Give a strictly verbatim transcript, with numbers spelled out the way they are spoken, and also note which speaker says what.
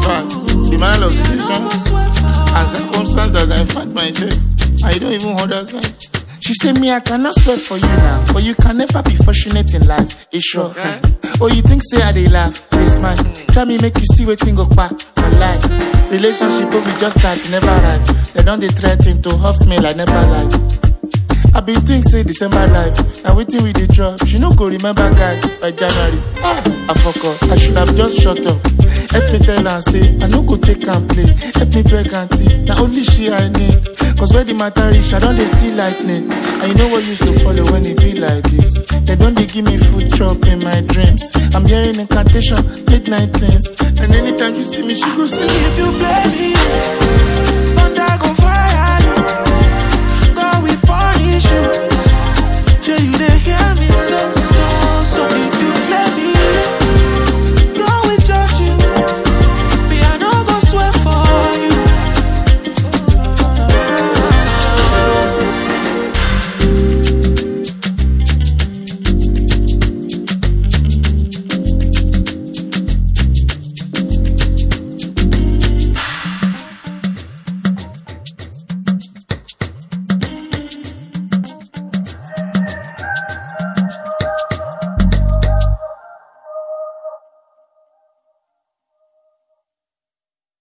Speaker 1: fact, the man of situation and circumstance that I find myself, I don't even understand. She say me, I cannot swear for you now, but you can never be fortunate in life. It's sure. Okay. Oh, you think say I dey laugh, they smile. Mm. Try me make you see what thing go back for life. Relationship we just start, never right. They don't they threaten to huff me like never like. I been think say December life, now waiting with the drop. She no go remember guys by January. Ah, I fuck up, I should have just shut up. Help me tell her say I no go take and play. Help me beg auntie, now only she I need. Cause where the matter is, I don't they see lightning. And you know what used to follow when it be like this. They don't they give me food chop in my dreams. I'm hearing incantation, late nineteens. And anytime you see me, she go say, if you baby, thunder go